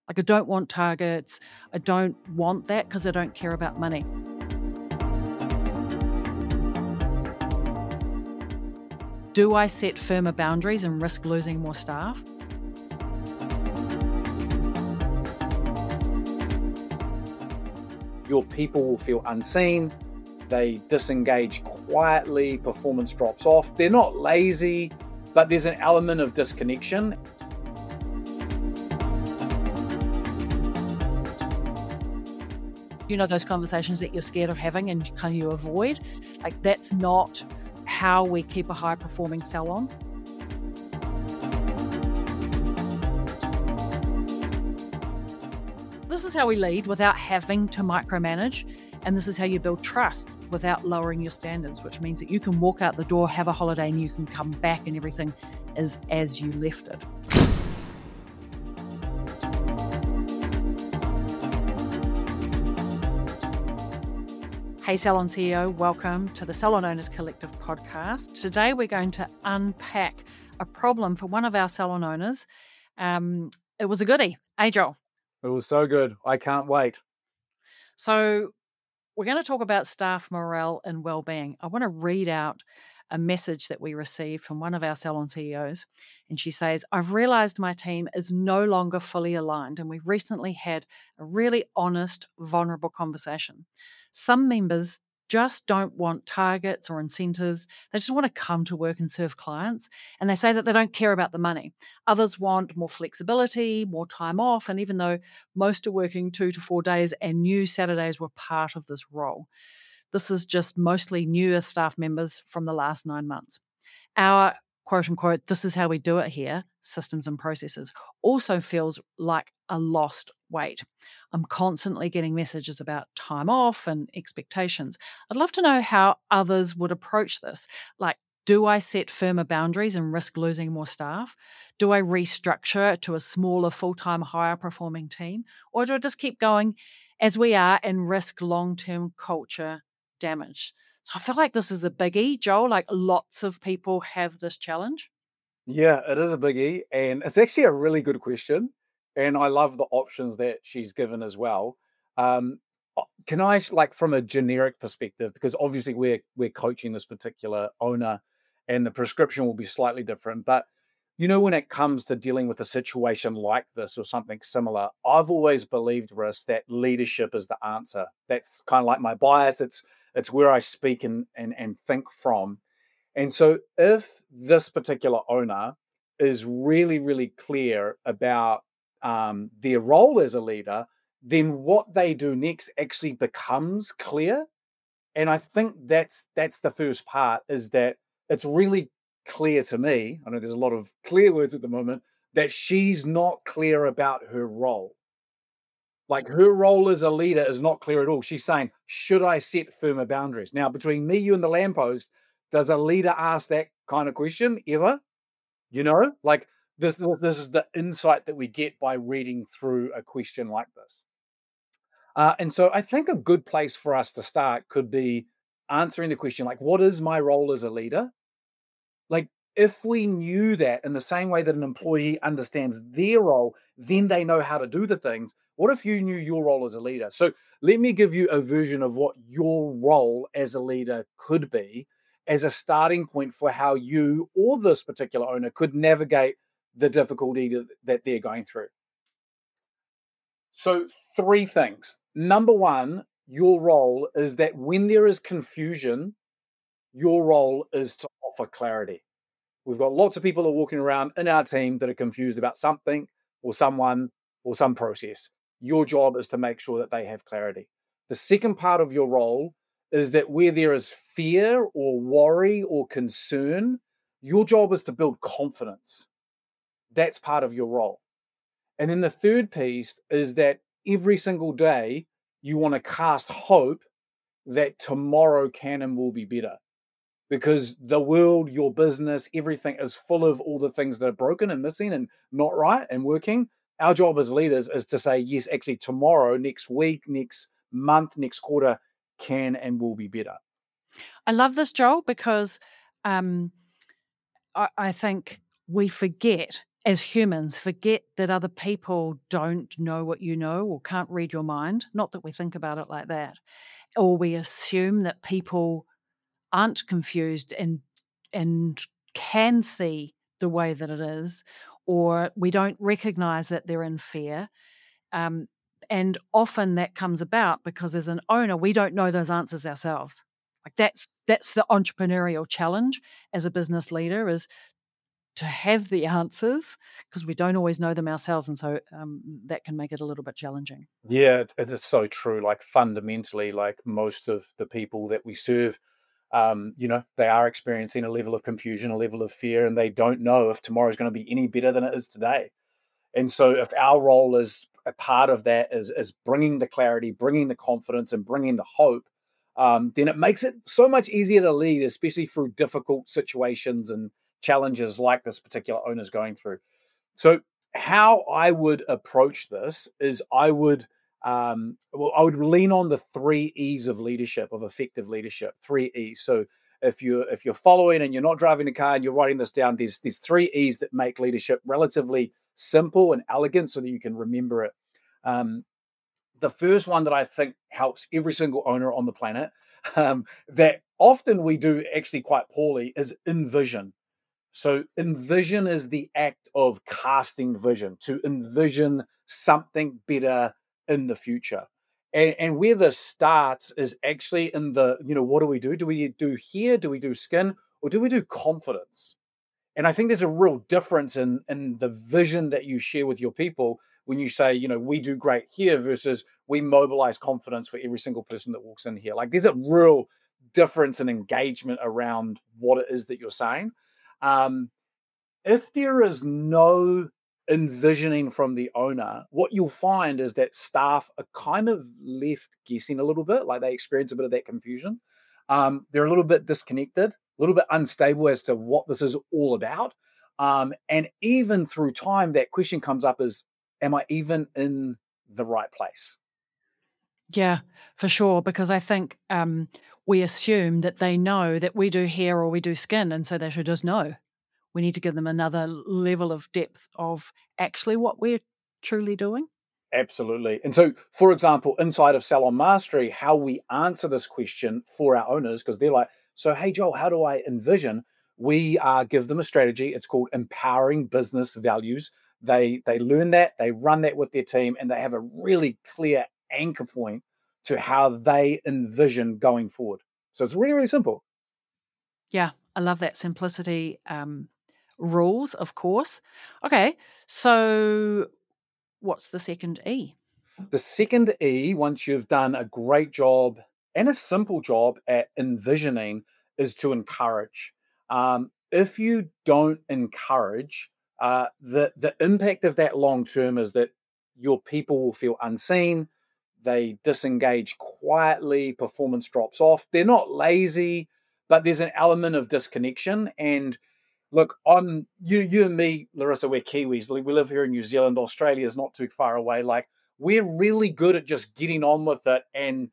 Like, I don't want targets. I don't want that because I don't care about money. Do I set firmer boundaries and risk losing more staff? Your people will feel unseen, they disengage quietly, performance drops off. They're not lazy, but there's an element of disconnection. You know, those conversations that you're scared of having and you avoid? Like, that's not how we keep a high-performing salon. This is how we lead without having to micromanage, and this is how you build trust without lowering your standards, which means that you can walk out the door, have a holiday, and you can come back and everything is as you left it. Hey Salon CEO, welcome to the Salon Owners Collective podcast. Today we're going to unpack a problem for one of our salon owners. It was a goodie. Hey Joel. It was so good. I can't wait. So we're going to talk about staff morale and well-being. I want to read out a message that we received from one of our salon CEOs. And she says, I've realized my team is no longer fully aligned, and we've recently had a really honest, vulnerable conversation. Some members just don't want targets or incentives. They just want to come to work and serve clients. And they say that they don't care about the money. Others want more flexibility, more time off. And even though most are working 2 to 4 days and new Saturdays were part of this role, this is just mostly newer staff members from the last 9 months. Our quote unquote, this is how we do it here, systems and processes, also feels like a lost weight. I'm constantly getting messages about time off and expectations. I'd love to know how others would approach this. Like, do I set firmer boundaries and risk losing more staff? Do I restructure to a smaller, full-time, higher performing team? Or do I just keep going as we are and risk long-term culture damage? So I feel like this is a biggie, Joel. Like, lots of people have this challenge. Yeah, it is a biggie. And it's actually a really good question. And I love the options that she's given as well. Can I, like, from a generic perspective, because obviously we're coaching this particular owner and the prescription will be slightly different. But, you know, when it comes to dealing with a situation like this or something similar, I've always believed, Riss, that leadership is the answer. That's kind of like my bias. It's where I speak and think from. And so if this particular owner is really, really clear about their role as a leader, then what they do next actually becomes clear. And I think that's the first part, is that it's really clear to me, I know there's a lot of clear words at the moment, that she's not clear about her role. Like, her role as a leader is not clear at all. She's saying, should I set firmer boundaries? Now, between me, you, and the lamppost, does a leader ask that kind of question ever? You know, like, this is the insight that we get by reading through a question like this. And so I think a good place for us to start could be answering the question, like, what is my role as a leader? Like, if we knew that in the same way that an employee understands their role, then they know how to do the things. What if you knew your role as a leader? So let me give you a version of what your role as a leader could be as a starting point for how you or this particular owner could navigate the difficulty that they're going through. So 3 things. Number 1, your role is that when there is confusion, your role is to offer clarity. We've got lots of people who are walking around in our team that are confused about something or someone or some process. Your job is to make sure that they have clarity. The second part of your role is that where there is fear or worry or concern, your job is to build confidence. That's part of your role. And then the third piece is that every single day you want to cast hope that tomorrow can and will be better. Because the world, your business, everything is full of all the things that are broken and missing and not right and working. Our job as leaders is to say, yes, actually tomorrow, next week, next month, next quarter can and will be better. I love this, Joel, because I think we forget as humans, forget that other people don't know what you know or can't read your mind. Not that we think about it like that. Or we assume that people aren't confused and can see the way that it is, or we don't recognize that they're in fear. And often that comes about because as an owner, we don't know those answers ourselves. Like that's the entrepreneurial challenge as a business leader, is to have the answers because we don't always know them ourselves, and so that can make it a little bit challenging. Yeah, it is so true. Like fundamentally, like most of the people that we serve, they are experiencing a level of confusion, a level of fear, and they don't know if tomorrow is going to be any better than it is today. And so, if our role is a part of that is bringing the clarity, bringing the confidence, and bringing the hope, then it makes it so much easier to lead, especially through difficult situations and challenges like this particular owner is going through. So, how I would approach this is I would lean on the 3 E's of leadership, of effective leadership. 3 E's. So if you're following and you're not driving a car and you're writing this down, there's 3 E's that make leadership relatively simple and elegant, so that you can remember it. Um, the first one that I think helps every single owner on the planet, that often we do actually quite poorly, is envision. So envision is the act of casting vision, to envision something better in the future. And where this starts is actually in what do we do? Do we do here? Do we do skin? Or do we do confidence? And I think there's a real difference in the vision that you share with your people when you say, we do great here versus we mobilize confidence for every single person that walks in here. Like there's a real difference in engagement around what it is that you're saying. Um, if there is no envisioning from the owner, what you'll find is that staff are kind of left guessing a little bit, like they experience a bit of that confusion. They're a little bit disconnected, a little bit unstable as to what this is all about. And even through time, that question comes up is, am I even in the right place? Yeah, for sure. Because I think we assume that they know that we do hair or we do skin, and so they should just know. We need to give them another level of depth of actually what we're truly doing. Absolutely. And so, for example, inside of Salon Mastery, how we answer this question for our owners, because they're like, so, hey, Joel, how do I envision? We give them a strategy. It's called Empowering Business Values. They learn that, they run that with their team, and they have a really clear anchor point to how they envision going forward. So it's really, really simple. Yeah, I love that simplicity. Rules, of course. Okay, so what's the second E? The second E, once you've done a great job and a simple job at envisioning, is to encourage. If you don't encourage, the impact of that long term is that your people will feel unseen. They disengage quietly. Performance drops off. They're not lazy, but there's an element of disconnection. And look, I'm you and me, Larissa. We're Kiwis. We live here in New Zealand. Australia is not too far away. Like we're really good at just getting on with it,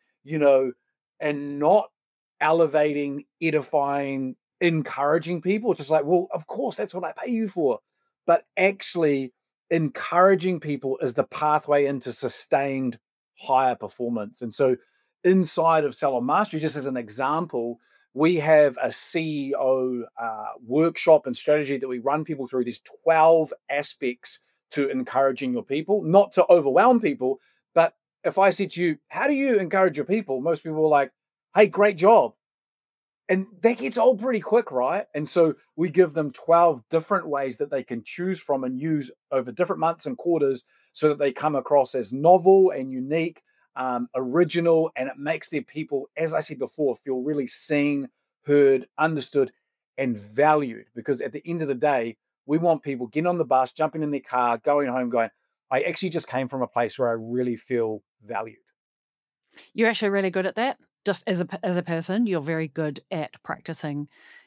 and not elevating, edifying, encouraging people. It's just like, well, of course, that's what I pay you for. But actually, encouraging people is the pathway into sustained higher performance. And so, inside of Salon Mastery, just as an example, we have a CEO workshop and strategy that we run people through. There's 12 aspects to encouraging your people, not to overwhelm people. But if I said to you, how do you encourage your people? Most people are like, hey, great job. And that gets old pretty quick, right? And so we give them 12 different ways that they can choose from and use over different months and quarters so that they come across as novel and unique, original, and it makes their people, as I said before, feel really seen, heard, understood, and valued. Because at the end of the day, we want people getting on the bus, jumping in their car, going home, going, I actually just came from a place where I really feel valued. You're actually really good at that. Just as a person, you're very good at practicing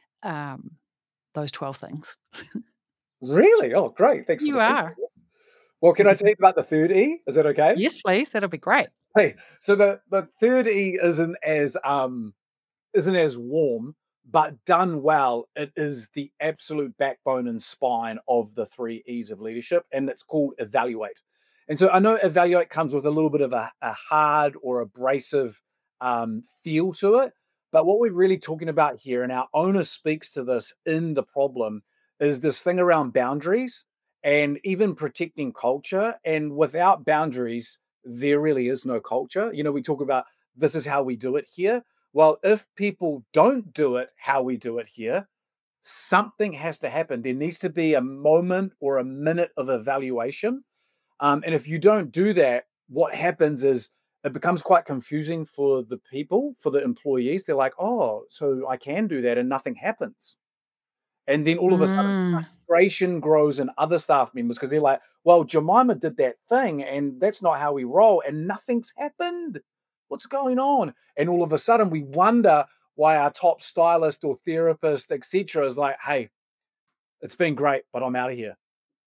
those 12 things. Really? Oh, great. Thanks for You the feedback. are. Well, can I tell you about the third E? Is that okay? Yes, please. That'll be great. Hey, so the third E isn't as warm. but done well, it is the absolute backbone and spine of the 3 E's of leadership, and it's called evaluate. And so I know evaluate comes with a little bit of a hard or abrasive feel to it. But what we're really talking about here, and our owner speaks to this in the problem, is this thing around boundaries and even protecting culture. And without boundaries, there really is no culture. We talk about this is how we do it here. Well, if people don't do it how we do it here, something has to happen. There needs to be a moment or a minute of evaluation. And if you don't do that, what happens is it becomes quite confusing for the people, for the employees. They're like, oh, so I can do that and nothing happens. And then all of a sudden, Mm. frustration grows in other staff members because they're like, well, Jemima did that thing and that's not how we roll and nothing's happened. What's going on? And all of a sudden we wonder why our top stylist or therapist, etc., is like, hey, it's been great, but I'm out of here.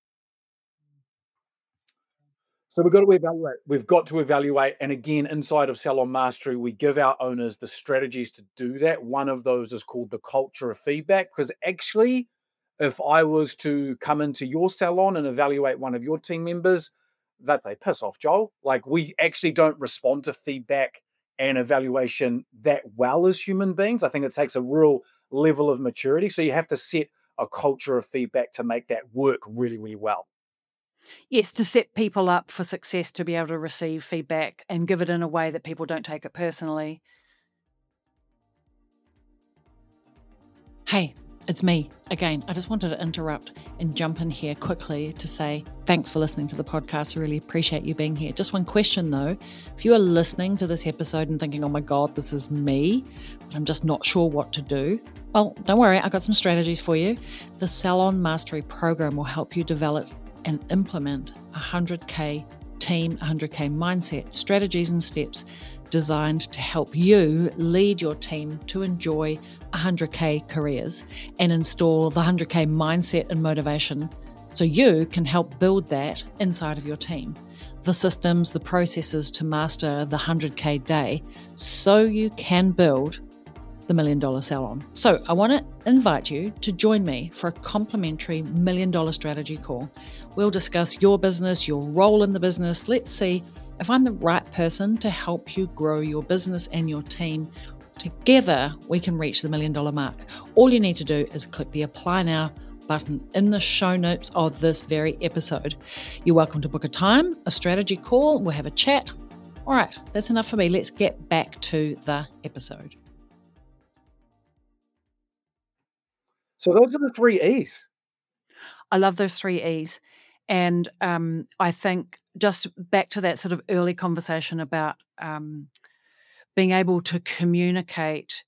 So we've got to evaluate. We've got to evaluate. And again, inside of Salon Mastery, we give our owners the strategies to do that. One of those is called the culture of feedback. Because actually, if I was to come into your salon and evaluate one of your team members, they'd say, piss off, Joel. Like, we actually don't respond to feedback and evaluation that well as human beings. I think it takes a real level of maturity. So you have to set a culture of feedback to make that work really, really well. Yes, to set people up for success, to be able to receive feedback and give it in a way that people don't take it personally. Hey, it's me again. I just wanted to interrupt and jump in here quickly to say thanks for listening to the podcast. I really appreciate you being here. Just one question though. If you are listening to this episode and thinking, oh my God, this is me, but I'm just not sure what to do, well, don't worry. I've got some strategies for you. The Salon Mastery program will help you develop and implement a 100K team, 100K mindset, strategies and steps designed to help you lead your team to enjoy 100K careers and install the 100K mindset and motivation so you can help build that inside of your team. The systems, the processes to master the 100K day so you can build the $1 Million Salon. So I want to invite you to join me for a complimentary $1 Million strategy call. We'll discuss your business, your role in the business. Let's see if I'm the right person to help you grow your business and your team. Together, we can reach the $1 Million mark. All you need to do is click the Apply Now button in the show notes of this very episode. You're welcome to book a time, a strategy call. We'll have a chat. All right, that's enough for me. Let's get back to the episode. So those are the 3 E's. I love those 3 E's. And I think just back to that sort of early conversation about being able to communicate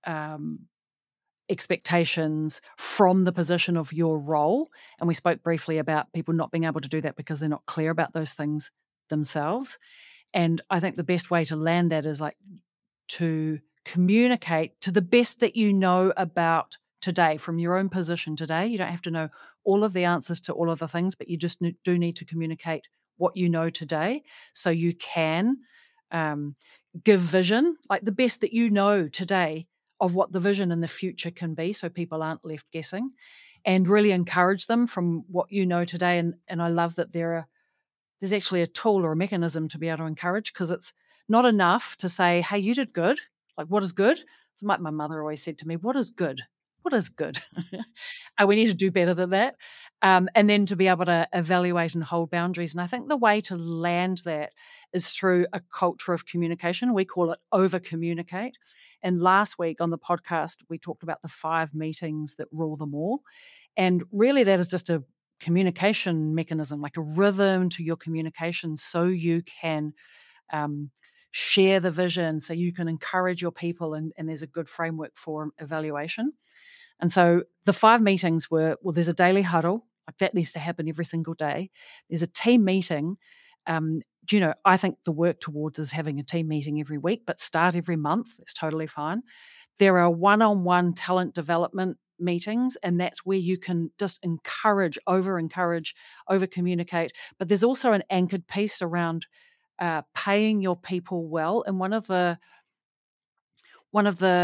expectations from the position of your role. And we spoke briefly about people not being able to do that because they're not clear about those things themselves. And I think the best way to land that is like to communicate to the best that you know about today, from your own position today. You don't have to know all of the answers to all of the things, but you just do need to communicate what you know today so you can give vision, like the best that you know today of what the vision in the future can be so people aren't left guessing, and really encourage them from what you know today. And I love that there's actually a tool or a mechanism to be able to encourage, because it's not enough to say, hey, you did good. Like, what is good? So my mother always said to me, what is good? What is good? We need to do better than that. And then to be able to evaluate and hold boundaries. And I think the way to land that is through a culture of communication. We call it over-communicate. And last week on the podcast, we talked about the 5 meetings that rule them all. And really that is just a communication mechanism, like a rhythm to your communication so you can share the vision, so you can encourage your people, and there's a good framework for evaluation. And so the 5 meetings were, well, there's a daily huddle, like that needs to happen every single day. There's a team meeting. I think the work towards is having a team meeting every week, but start every month. That's totally fine. There are one-on-one talent development meetings, and that's where you can just encourage, over-communicate. But there's also an anchored piece around paying your people well. And one of the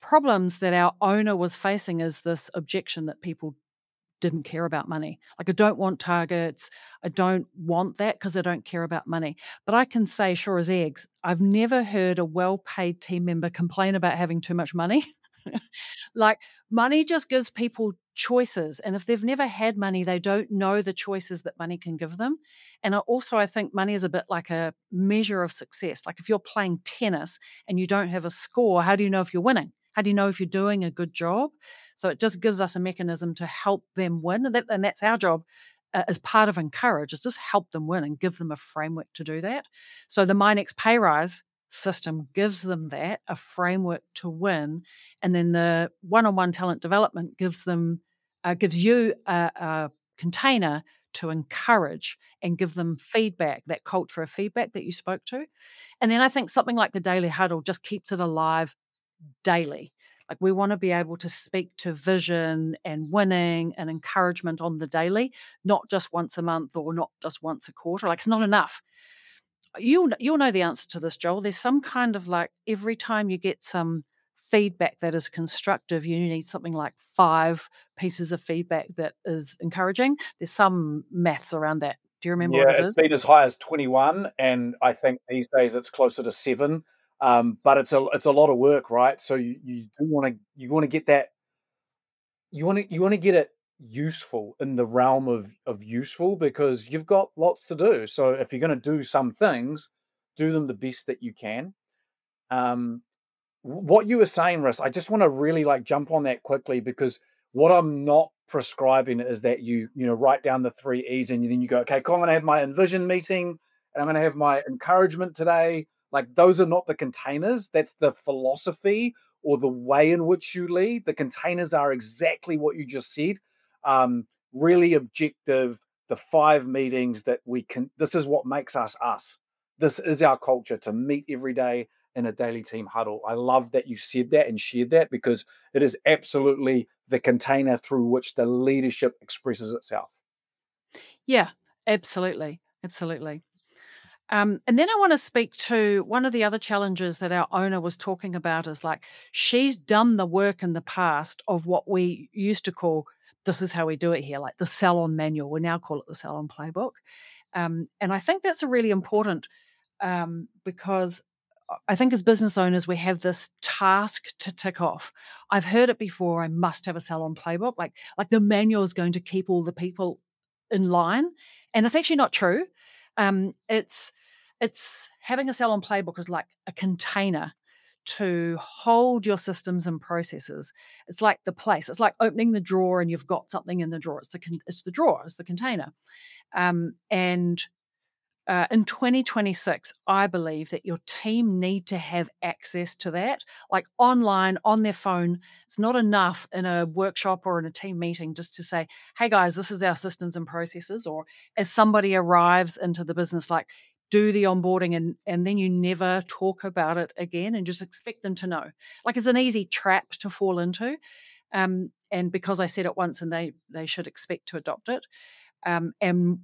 problems that our owner was facing is this objection that people didn't care about money. Like, I don't want targets. I don't want that because I don't care about money. But I can say, sure as eggs, I've never heard a well-paid team member complain about having too much money. Like, money just gives people choices. And if they've never had money, they don't know the choices that money can give them. And I think money is a bit like a measure of success. Like, if you're playing tennis and you don't have a score, how do you know if you're winning? How do you know if you're doing a good job? So it just gives us a mechanism to help them win. And that's our job as part of Encourage, is just help them win and give them a framework to do that. So the My Next Pay Rise system gives them that, a framework to win. And then the one-on-one talent development gives you a container to encourage and give them feedback, that culture of feedback that you spoke to. And then I think something like the Daily Huddle just keeps it alive daily. Like, we want to be able to speak to vision and winning and encouragement on the daily, not just once a month or not just once a quarter. Like, it's not enough. You'll know the answer to this, Joel. There's some kind of, like, every time you get some feedback that is constructive, you need something like 5 pieces of feedback that is encouraging. There's some maths around that. Do you remember what Yeah, it it's is? been as high as 21, and I think these days it's closer to 7. But it's a lot of work, right? So you wanna get that you wanna get it useful in the realm of useful, because you've got lots to do. So if you're gonna do some things, do them the best that you can. Um, what you were saying, Russ, I just want to really like jump on that quickly, because what I'm not prescribing is that you write down the 3 E's and then you go, okay, cool, I'm going to have my envision meeting and I'm going to have my encouragement today. Like, those are not the containers. That's the philosophy or the way in which you lead. The containers are exactly what you just said. Really objective. The 5 meetings that we can. This is what makes us us. This is our culture, to meet every day in a daily team huddle. I love that you said that and shared that, because it is absolutely the container through which the leadership expresses itself. Yeah, absolutely. Absolutely. And then I want to speak to one of the other challenges that our owner was talking about is, like, she's done the work in the past of what we used to call, this is how we do it here, like the salon manual. We now call it the salon playbook. And I think that's a really important, because I think as business owners, we have this task to tick off. I've heard it before. I must have a salon playbook. Like the manual is going to keep all the people in line, and it's actually not true. It's having a salon playbook is like a container to hold your systems and processes. It's like the place. It's like opening the drawer and you've got something in the drawer. It's the drawer. It's the container. And in 2026, I believe that your team need to have access to that, like online, on their phone. It's not enough in a workshop or in a team meeting just to say, hey guys, this is our systems and processes. Or as somebody arrives into the business, like, do the onboarding and then you never talk about it again and just expect them to know. Like, it's an easy trap to fall into. And because I said it once, and they should expect to adopt it. And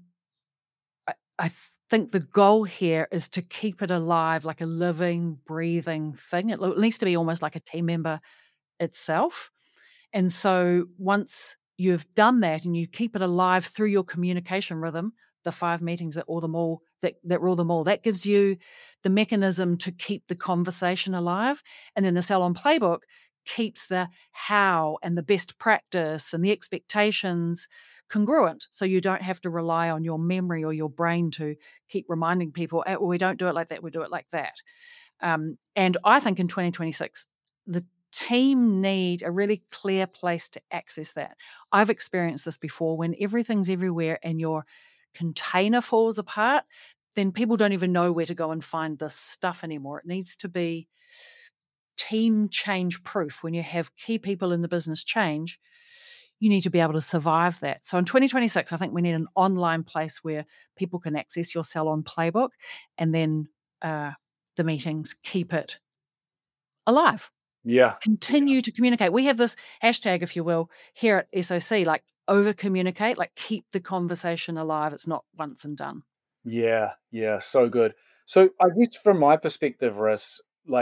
I think the goal here is to keep it alive, like a living, breathing thing. It needs to be almost like a team member itself. And so once you've done that and you keep it alive through your communication rhythm, the 5 meetings that rule them all, that gives you the mechanism to keep the conversation alive. And then the Salon Playbook keeps the how and the best practice and the expectations congruent. So you don't have to rely on your memory or your brain to keep reminding people, well, we don't do it like that, we do it like that. And I think in 2026, the team need a really clear place to access that. I've experienced this before. When everything's everywhere and your container falls apart, then people don't even know where to go and find this stuff anymore. It needs to be team change proof. When you have key people in the business change, you need to be able to survive that. So in 2026, I think we need an online place where people can access your Salon Playbook, and then the meetings keep it alive. Yeah. Continue to communicate. We have this hashtag, if you will, here at SOC, like over communicate, like keep the conversation alive. It's not once and done. Yeah, so good. So I guess from my perspective, Russ, like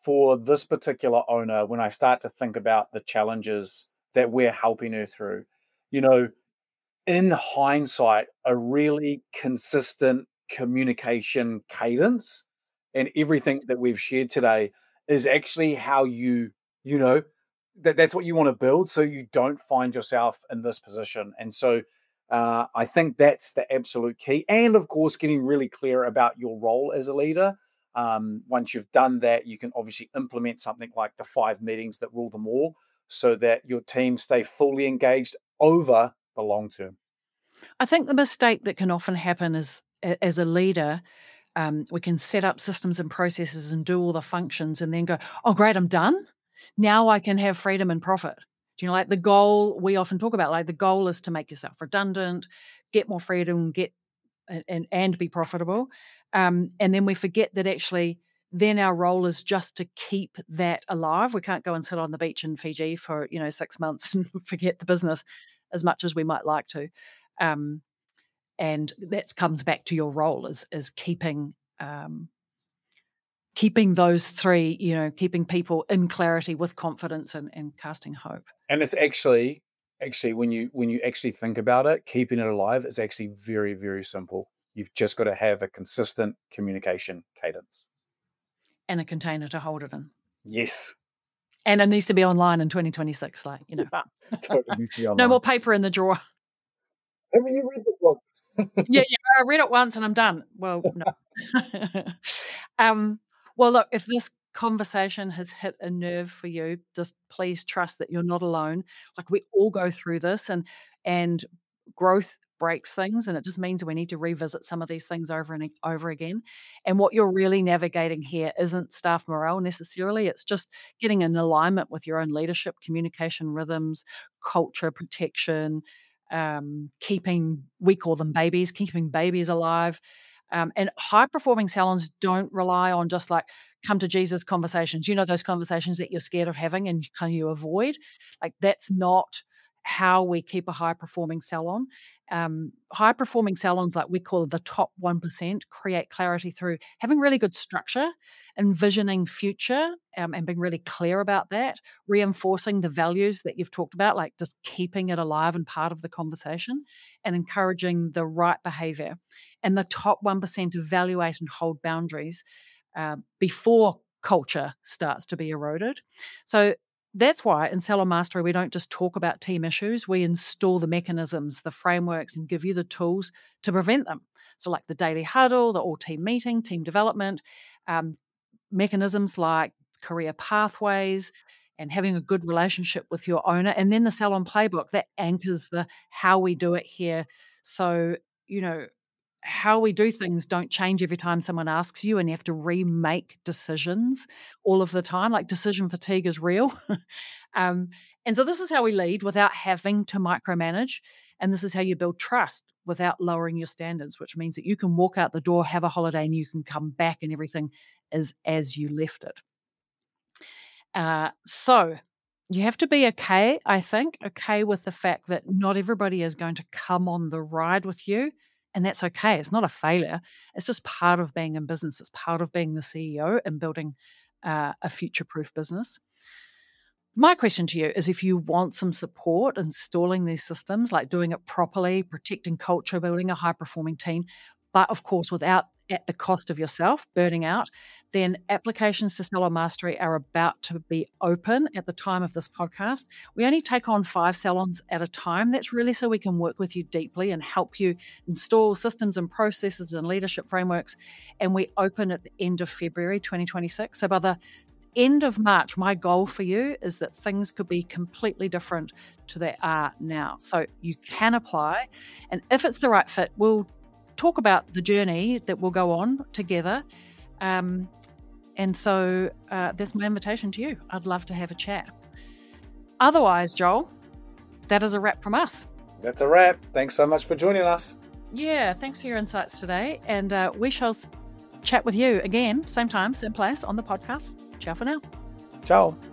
for this particular owner, when I start to think about the challenges that we're helping her through, in hindsight, a really consistent communication cadence and everything that we've shared today is actually how that's what you want to build, so you don't find yourself in this position. And so I think that's the absolute key. And of course, getting really clear about your role as a leader. Once you've done that, you can obviously implement something like the 5 meetings that rule them all, so that your team stay fully engaged over the long term. I think the mistake that can often happen is, as a leader, we can set up systems and processes and do all the functions and then go, oh, great, I'm done. Now I can have freedom and profit. Do you know, like the goal we often talk about, like the goal is to make yourself redundant, get more freedom, and be profitable. And then we forget that actually then our role is just to keep that alive. We can't go and sit on the beach in Fiji for 6 months and forget the business as much as we might like to. And that comes back to your role is keeping those 3, keeping people in clarity with confidence and casting hope. And it's actually when you actually think about it, keeping it alive is actually very, very simple. You've just got to have a consistent communication cadence. And a container to hold it in. Yes. And it needs to be online in 2026, Totally needs to be online. No more paper in the drawer. Haven't you read the book? Yeah, I read it once and I'm done. Well, no. Well, look, if this conversation has hit a nerve for you, just please trust that you're not alone. Like, we all go through this, and growth breaks things, and it just means we need to revisit some of these things over and over again. And what you're really navigating here isn't staff morale necessarily. It's just getting in alignment with your own leadership, communication rhythms, culture protection, we call them babies, keeping babies alive. And high-performing salons don't rely on just like come to Jesus conversations. Those conversations that you're scared of having and you avoid. Like, that's not how we keep a high-performing salon. High-performing salons, like we call the top 1%, create clarity through having really good structure, envisioning future, and being really clear about that, reinforcing the values that you've talked about, like just keeping it alive and part of the conversation, and encouraging the right behavior. And the top 1% evaluate and hold boundaries before culture starts to be eroded. So that's why in Salon Mastery, we don't just talk about team issues, we install the mechanisms, the frameworks, and give you the tools to prevent them. So like the daily huddle, the all-team meeting, team development, mechanisms like career pathways, and having a good relationship with your owner, and then the Salon Playbook that anchors the how we do it here. So, how we do things don't change every time someone asks you, and you have to remake decisions all of the time. Like, decision fatigue is real. And so this is how we lead without having to micromanage. And this is how you build trust without lowering your standards, which means that you can walk out the door, have a holiday, and you can come back and everything is as you left it. So you have to be okay with the fact that not everybody is going to come on the ride with you. And that's okay. It's not a failure. It's just part of being in business. It's part of being the CEO and building a future-proof business. My question to you is, if you want some support installing these systems, like doing it properly, protecting culture, building a high-performing team, but of course without at the cost of yourself burning out, then applications to Salon Mastery are about to be open at the time of this podcast. We only take on 5 salons at a time. That's really so we can work with you deeply and help you install systems and processes and leadership frameworks. And we open at the end of February 2026. So by the end of March, my goal for you is that things could be completely different to they are now. So you can apply. And if it's the right fit, we'll talk about the journey that we'll go on together. And so that's my invitation to you. I'd love to have a chat. Otherwise, Joel, that is a wrap from us. That's a wrap. Thanks so much for joining us. Yeah, thanks for your insights today. And we shall chat with you again, same time, same place on the podcast. Ciao for now. Ciao.